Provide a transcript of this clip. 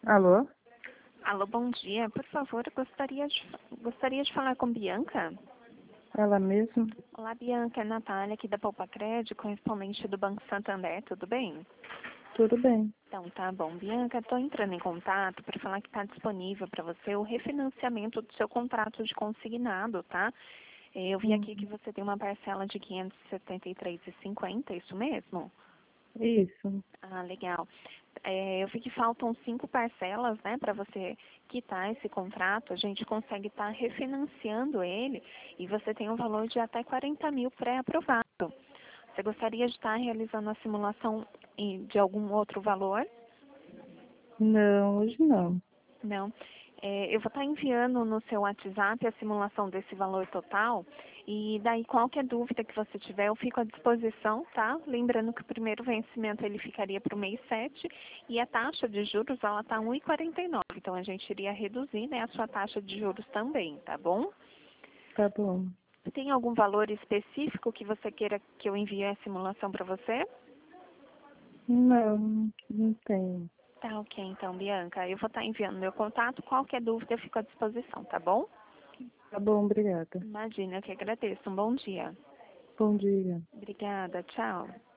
Alô? Alô, bom dia. Por favor, eu gostaria de falar com Bianca. Ela mesma? Olá, Bianca. É Natália, aqui da Poupa Crédito, correspondente do Banco Santander. Tudo bem? Tudo bem. Então, tá bom. Bianca, estou entrando em contato para falar que está disponível para você o refinanciamento do seu contrato de consignado, tá? Eu vi aqui que você tem uma parcela de R$ 573,50, é isso mesmo? Isso. Ah, legal. Eu vi que faltam 5 parcelas, né, para você quitar esse contrato. A gente consegue estar refinanciando ele e você tem um valor de até 40 mil pré-aprovado. Você gostaria de estar realizando a simulação de algum outro valor? Não, hoje não. Não. Eu vou estar enviando no seu WhatsApp a simulação desse valor total e daí qualquer dúvida que você tiver eu fico à disposição, tá? Lembrando que o primeiro vencimento ele ficaria para o mês 7 e a taxa de juros ela está 1,49. Então a gente iria reduzir, né, a sua taxa de juros também, tá bom? Tá bom. Tem algum valor específico que você queira que eu envie a simulação para você? Não, não tenho. Tá ok, então, Bianca. Eu vou estar enviando meu contato. Qualquer dúvida eu fico à disposição, tá bom? Tá bom, obrigada. Imagina, eu que agradeço. Um bom dia. Bom dia. Obrigada, tchau.